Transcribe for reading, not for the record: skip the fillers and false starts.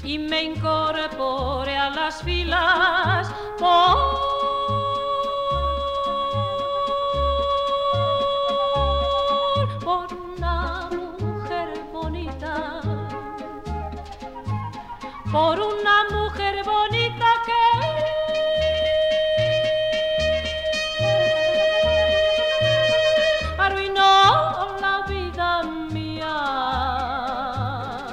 y me incorpore a las filas por una mujer bonita, por una mujer bonita que